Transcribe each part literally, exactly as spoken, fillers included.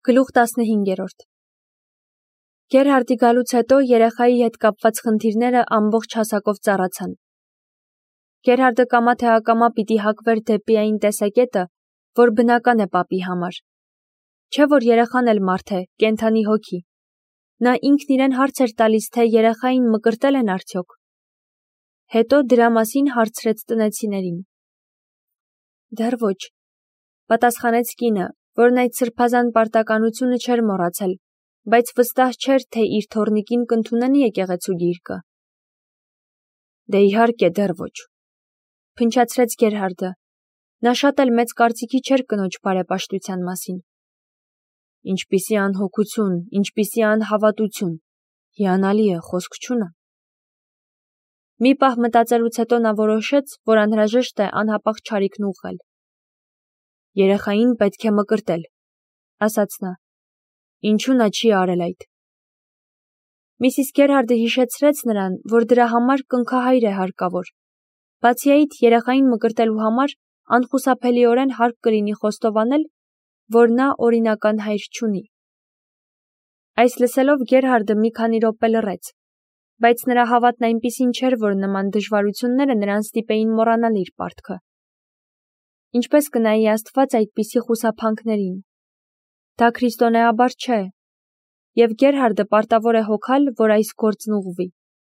Գլուխ տասնհինգերորդ Գերհարդի գալուց հետո երեխայի հետ կապված խնդիրները ամբողջ հասակով ծառացան։ Գերհարդը կամա թե ակամա պիտի հակվեր դեպի այն տեսակետը, որ բնական է պապի համար։ Չէ որ երեխան էլ մարդ է, կենդանի հոգի։ Նա ինքն իրեն հարց էր տալիս, թե երեխային մկրտել են արդյոք։ Հետո դրա մասին հարցրեց տնեցիներին։ Դեռ ոչ, պատասխանեց կինը, որն այդ սրբազան պարտականությունը չէր մոռացել, բայց վստահ չէր, թե իր թոռնիկին կընդունեն եկեղեցու գիրկը։ Դե իհարկե դեռ ոչ, փնչացրեց Գերհարդը։ Նա շատ էլ մեծ կարծիքի չէր կնոջ բարեպաշտության մասին։ Ինչպիսի անհոգություն, ինչպիսի անհավատություն, հիանալի է, խոսք չունեմ։ Մի պահ մտածելուց հետո նա որոշեց, որ անհրաժեշտ է անհապաղ չարիքն ուղղել։ Երեխային պետք է մկրտել, ասաց նա։ Ինչու նա չի արել այդ։ Միսիս Գերհարդը հիշեցրեց նրան, որ դրա համար կնքահայր է հարկավոր։ Բացի այդ, երեխային մկրտելու համար անխուսափելիորեն հարկ կլինի խոստովանել, որ նա օրինական հայր չունի։ Այս լսելով Գերհարդը մի քանի րոպե լռեց, բայց նրա հավատն այնպիսին չէր, որ նման դժվարությունները նրան ստիպեին մոռանալ իր պարտքը։ Ինչպես կնայի Աստված այդպիսի խուսափանքներին։ Դա քրիստոնեաբար չէ, և Գերհարդը պարտավոր է հոգալ, որ այս գործն ուղղվի։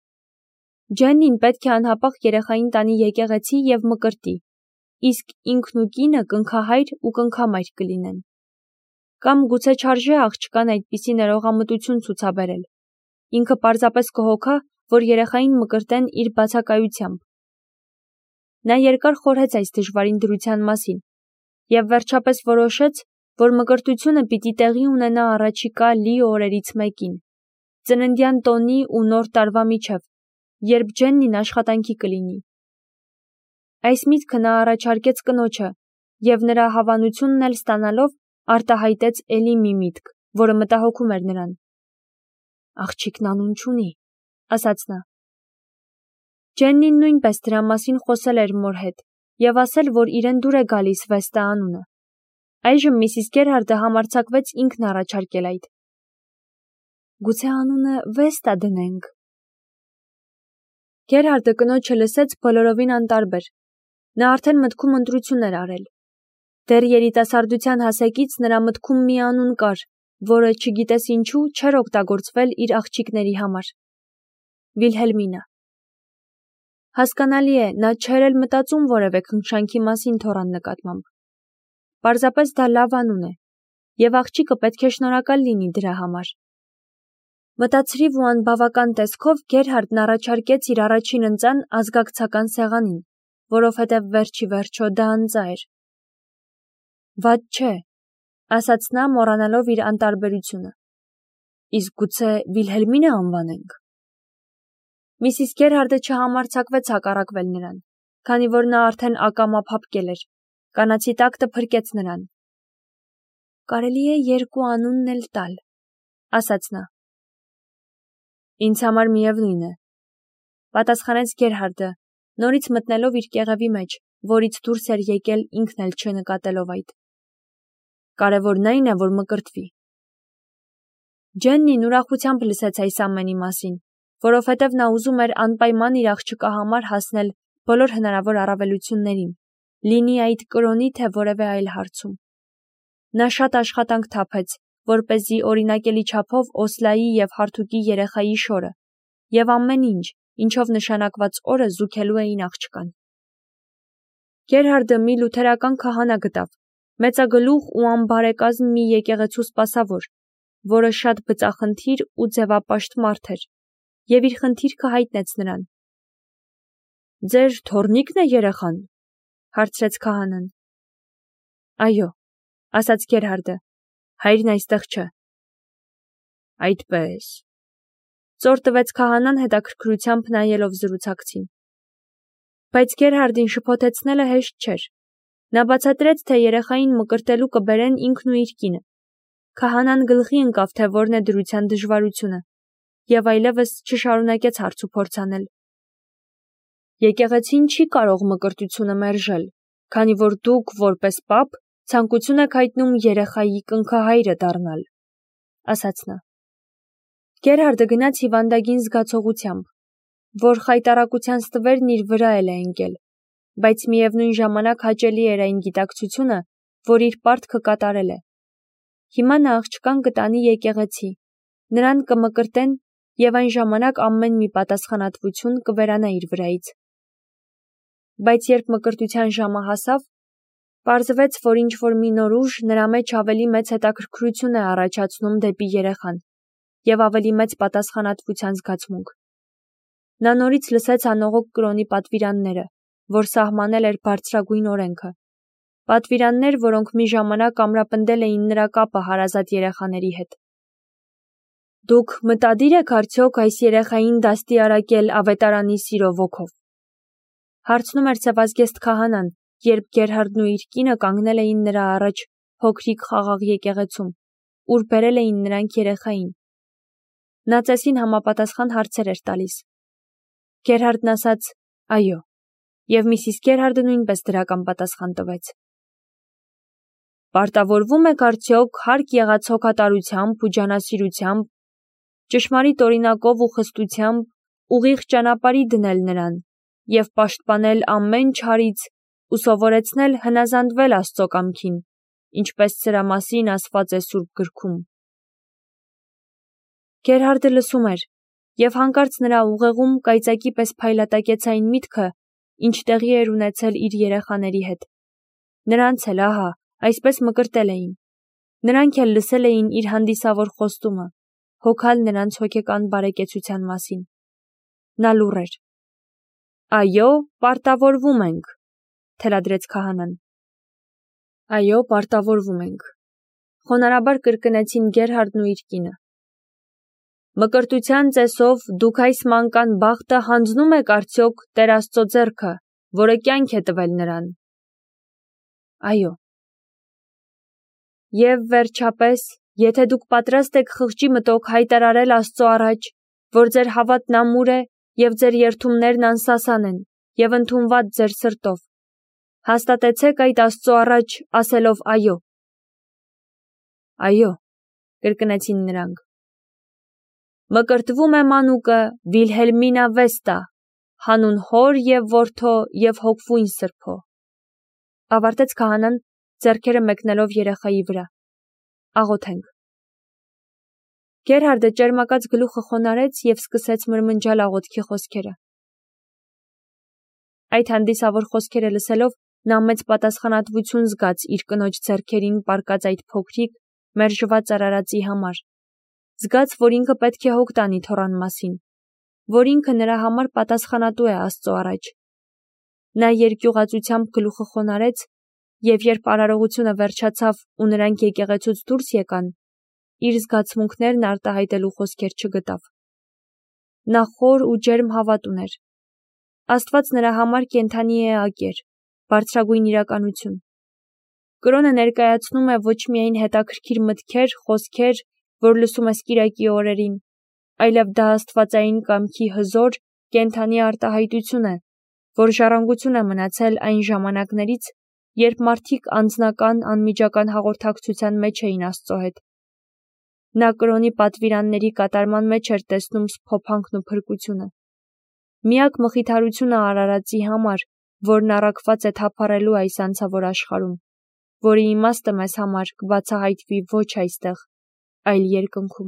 Ջեննին պետք է անհապաղ երեխային տանի եկեղեցի և մկրտի, իսկ ինքն ու կինը կնքահայր ու կնքամայր կլինեն։ Կամ գուցե չարժե աղջկան այդպիսի ներողամտություն ցուցաբերել։ Ինքը պարզապես կհոգա, որ երեխային մկրտեն իր բացակայությամբ։ Նա երկար խորհեց այս դժվարին դրության մասին և վերջապես որոշեց, որ մկրտությունը պիտի տեղի ունենա առաջիկա լի օրերից մեկին, ծննդյան տոնի ու նոր տարվա միջև, երբ Ջեննին աշխատանքի կլինի։ Այս միտքը նա առաջարկեց կնոջը և նրա հավանությունն էլ ստանալով արտահայտեց էլի մի միտք, որը մտահոգում էր նրան։ Աղջիկն անուն չունի, ասաց նա։ Ջեննին նույնպես դրա մասին խոսել էր մոր հետ և ասել, որ իրեն դուր է գալիս Վեստա անունը։ Այժմ միսիս Գերհարդը համարձակվեց ինքն առաջարկել այդ։ Գուցե անունը Վեստա դնենք։ Գերհարդը կնոջը լսեց բոլորովին անտարբեր։ Նա արդեն մտքում ընտրություն էր արել։ Դեռ երիտասարդության հասակից նրա մտքում մի անուն կար, որը, չգիտես ինչու, չէր օգտագործվել իր աղջիկների համար։ Վիլհելմինա։ Հասկանալի է, նա չէր էլ մտածում որևէ քնքշանքի մասին թոռան նկատմամբ։ Պարզապես դա լավ անուն է, և աղջիկը պետք է շնորհակալ լինի դրա համար։ Մտածրիվ ու անբավական տեսքով Գերհարդն առաջարկեց իր առաջին ընծան ազգակցական սեղանին, որովհետև վերջի վերջո դա ընծա էր։ Վատ չէ, ասաց նա, մոռանալով իր անտարբերությունը։ Իսկ գուցե Վիլհելմինա անվանենք։ Միսիս Գերհարդը չհամարձակվեց հակառակվել նրան, քանի որ նա արդեն ակամա փափկել էր։ Կանացի տակտը փրկեց նրան։ Կարելի է երկու անունն էլ տալ, ասաց նա։ Ինձ համար միևնույն է, պատասխանեց Գերհարդը, նորից մտնելով իր կեղևի մեջ, որից դուրս էր եկել ինքն էլ չնկատելով այդ։ Կարևորն այն է, որ մկրտվի։ Ջեննին ուրախությամբ լսեց այս ամենի մասին, որովհետև նա ուզում էր անպայման իր աղջկա համար հասնել բոլոր հնարավոր առավելություններին, լինի այդ կրոնի թե որևէ այլ հարցում։ Նա շատ աշխատանք թափեց, որպեսզի օրինակելի չափով Օսլայի և Հարթուկի երեխայի շորը, և ամեն ինչ, ինչով նշանակված օրը զուգելու էին աղջկան։ Գերհարդը մի լութերական քահանա գտավ, մեծագլուխ ու անբարեկազմ մի եկեղեցու սպասավոր, որը շատ բծախնդիր ու ձևապաշտ մարդ էր, և իր խնդիրքը հայտնեց նրան։ Ձեր թոռնիկն է երեխան, հարցրեց քահանան։ Այո, ասաց Գերհարդը, հայրն այստեղ չէ։ Այդպես։ Ծոր տվեց քահանան հետաքրքրությամբ նայելով զրուցակցին։ Բայց Գերհարդին շփոթեցնելը հեշտ չէր։ Նա բացատրեց, թե երեխային մկրտելու կբերեն ինքն ու իր կինը։ Քահանան գլխի ընկավ, թե որն է դրության դժվարությունը, և այլևս չշարունակեց հարցուփորձ անել։ Եկեղեցին չի կարող մկրտությունը մերժել, քանի որ դուք, որպես պապ, Ցանկություն եք հայտնում երեխայի կնքահայրը դառնալ, ասաց նա։ Գերհարդը գնաց հիվանդագին զգացողությամբ, որ խայտառակության ստվերն իր վրա էլ է ընկել, բայց միևնույն ժամանակ հաճելի էր այն գիտակցությունը, որ իր պարտքը կատարել է։ Հիմա նա աղջկան կտանի եկեղեցի, նրան կմկրտեն և այն ժամանակ ամեն մի պատասխանատվություն կվերանա իր վրայից։ Բայց երբ մկրտության ժամը հասավ, պարզվեց, որ ինչ-որ մի նոր ուժ նրա մեջ ավելի մեծ հետաքրքրություն է առաջացնում դեպի երեխան և ավելի մեծ պատասխանատվության զգացմունք։ Նա նորից լսեց անողոք կրոնի պատվիրանները, որ սահմանել էր բարձրագույն օրենքը, պատվիրաններ, որոնք մի ժամանակ ամրապնդել էին նրա կապը հարազատ երեխաների հետ։ Դուք մտադիր եք արդյոք այս երեխային դաստիարակել ավետարանի սիրո ոգով, հարցնում էր սևազգեստ քահանան, երբ Գերհարդն ու իր կինը կանգնել էին նրա առաջ փոքրիկ խաղաղ եկեղեցում, ուր բերել էին նրանք երեխային։ Նա ծեսին համապատասխան հարցեր էր տալիս։ Գերհարդն ասաց այո, և Միսիս Գերհարդը նույնպես դրական պատասխան տվեց։ Պարտավորվում եք արդյոք հարկ եղած հոգատարությամբ ու ջանասիրությամբ, ճշմարիտ օրինակով ու խստությամբ ուղիղ ճանապարհի դնել նրան և պաշտպանել ամեն չարից ու սովորեցնել հնազանդվել Աստծո կամքին, ինչպես սրա մասին ասված է Սուրբ գրքում։ Գերհարդը լսում էր, և հանկարծ նրա ուղեղում կայծակի պես փայլատակեց այն միտքը, ինչ տեղի էր ունեցել իր երեխաների հետ։ Նրանց էլ, ահա, այսպես մկրտել էին։ Նրանք էլ լսել էին իր հանդիսավոր խոստումը, հոգալ նրանց հոգեկան բարեկեցության մասին։ Նա լուռ էր։ Այո, պարտավորվում ենք, թելադրեց քահանան։ Այո, պարտավորվում ենք, խոնարհաբար կրկնեցին Գերհարդն ու իր կինը։ Մկրտության ծեսով դուք այս մանկան բախտը հանձնում եք արդյոք Տեր Աստծո ձեռքը, որը կյանք է տվել նրան։ Այո։ Եվ վերջապես, եթե դուք պատրաստ եք խղճի մտոք հայտարարել Աստծո առաջ, որ ձեր հավատն ամուր է և ձեր երդումներն անսասան են և ընդունված ձեր սրտով, հաստատեցեք այդ Աստծո առաջ, ասելով այո։ Այո, կրկնեցին նրանք։ Մկրտվում է մանուկը Վիլհելմինա Վեստա, հանուն հոր և որդու և հոգվույն Սրբո, ավարտեց քահանան, ձեռքերը մեկնելով երեխայի վրա։ Աղոթենք։ Գերհարդը ճերմակած գլուխը խոնարհեց և սկսեց մրմնջալ աղոթքի խոսքերը։ Այդ հանդիսավոր խոսքերը լսելով, նա մեծ պատասխանատվություն զգաց իր կնոջ ձեռքերին պառկած այդ փոքրիկ, մերժված արարածի համար, զգաց, որ ինքը պետք է հոգ տանի թոռան մասին, որ ինքը նրա համար պատասխանատու է Աստծո առաջ։ Նա երկյուղածությամբ գլուխը խոնարհեց, և երբ արարողությունը վերջացավ ու նրանք եկեղեցուց դուրս եկան, իր զգացմունքներն արտահայտելու խոսքեր չգտավ։ Նա խոր ու ջերմ հավատ ուներ։ Աստված նրա համար կենդանի էակ էր, բարձրագույն իրականություն։ Կրոնը ներկայացնում է ոչ միայն հետաքրքիր մտքեր, խոսքեր, որ լսում ես կիրակի օրերին, այլև դա աստվածային կամքի հզոր, կենդանի արտահայտություն է, որ ժառանգություն է մնացել այն ժամանակներից, երբ մարդիկ անձնական, անմիջական հաղորդակցության մեջ էին Աստծո հետ։ Նա կրոնի պատվիրանների կատարման մեջ էր տեսնում սփոփանքն ու փրկությունը։ Միակ մխիթարությունը արարածի համար, որն առաքված է թափառելու այս անցավոր աշխարհում, որի իմաստը մեզ համար կբացահայտվի ոչ այստեղ, այլ երկնքում։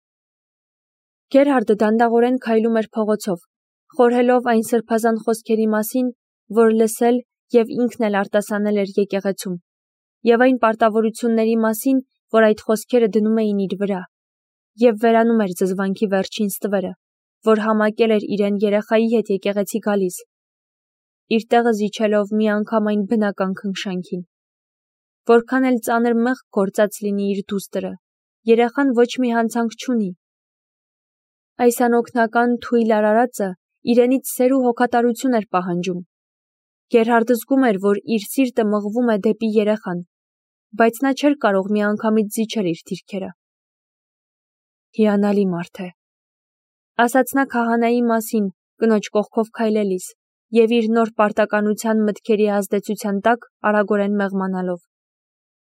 Գերհարդը դանդաղորեն քայլում էր փողոցով, խորհելով այն սրբազան խոսքերի մասին, որ լսել և ինքն էլ արտասանել էր եկեղեցում, և այն պարտավորությունների մասին, որ այդ խոսքերը դնում էին իր վրա, և վերանում էր զզվանքի վերջին ստվերը, որ համակել էր իրեն երեխայի հետ եկեղեցի գալիս, իր տեղը զիջելով մի անգամ այն բնական քնքշանքին։ Որքան էլ ծանր մեղք գործած լինի իր դուստրը, երեխան ոչ մի հանցանք չունի։ Այս անօգնական թույլ արարածը իրենից սեր ու հոգատարություն էր պահանջում։ Գերհարդը զգում էր, որ իր սիրտը մղվում է դեպի երեխան, բայց նա չէր կարող միանգամից զիջել իր դիրքերը։ Հիանալի մարդ է, ասաց նա քահանայի մասին, կնոջ կողքով քայլելիս, և իր նոր պարտականության մտքերի ազդեցության տակ արագորեն մեղմանալով։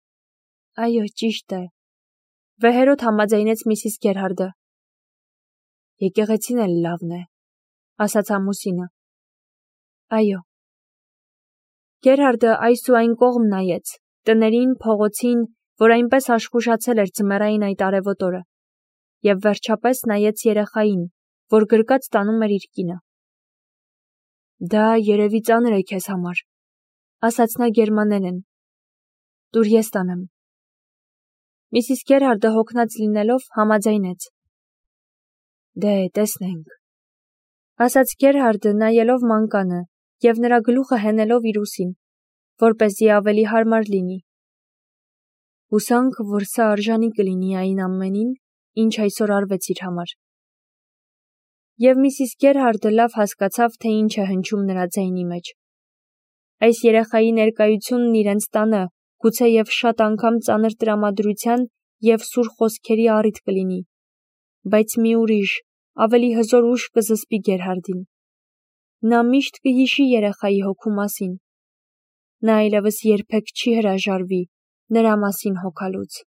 Այո, ճիշտ է։ Վեհերոդ համաձայնեց Միսիս Գերհարդը։ Եկեղեցին էլ լավն է, ասաց ամուսինը։ Այո։ Գերհարդը այս ու այն կողմ նայեց, տներին, փողոցին, որ այնպես աշխուժացել էր ձմեռային այդ արևոտ օրը, և վերջապես նայեց երեխային, որ գրկած տանում էր իր կինը։ Դա երևի ծանր է քեզ համար, ասաց նա գերմաներեն։ Տուր ես տանեմ։ Միսիս Գերհարդը հոգնած լինելով համաձայնեց։ Դե, տեսնենք, ասաց Գերհարդը նայելով մանկանը և նրա գլուխը հենելով իր ուսին, որպեսզի ավելի հարմար լինի։ Հուսանք, որ սա արժանի կլինի այն ամենին, ինչ այսօր արվեց իր համար։ Եվ Միսիս Գերհարդը լավ հասկացավ, թե ինչ է հնչում նրա ձայնի մեջ։ Այս երեխայի ներկայությունն իրենց տանը գուցեև շատ անգամ ծանր տրամադրության և սուր խոսքերի առիթ կլինի, բայց մի ուրիշ, ավելի հզոր ուժ կզսպի Գերհարդին։ Նա միշտ կհիշի երեխայի հոգու մասին։ Նա այլևս երբեք չի հրաժարվի նրա մասին հոգալուց։